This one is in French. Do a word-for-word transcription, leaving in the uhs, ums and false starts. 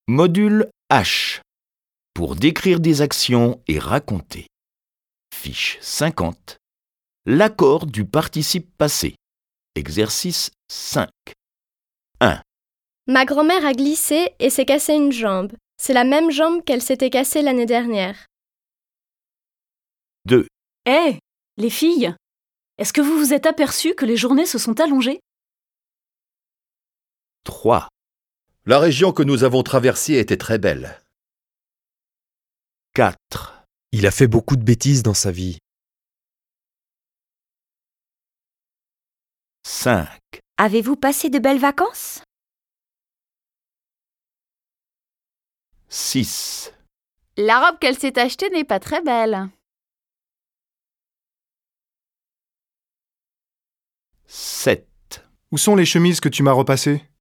Module H. Pour décrire des actions et raconter. Fiche cinquante. L'accord du participe passé. Exercice cinq. un. Ma grand-mère a glissé et s'est cassé une jambe. C'est la même jambe qu'elle s'était cassée l'année dernière. deux. Hé, hey, les filles, est-ce que vous vous êtes aperçues que les journées se sont allongées? trois. La région que nous avons traversée était très belle. quatre. Il a fait beaucoup de bêtises dans sa vie. cinq. Avez-vous passé de belles vacances? six. La robe qu'elle s'est achetée n'est pas très belle. sept. Où sont les chemises que tu m'as repassées?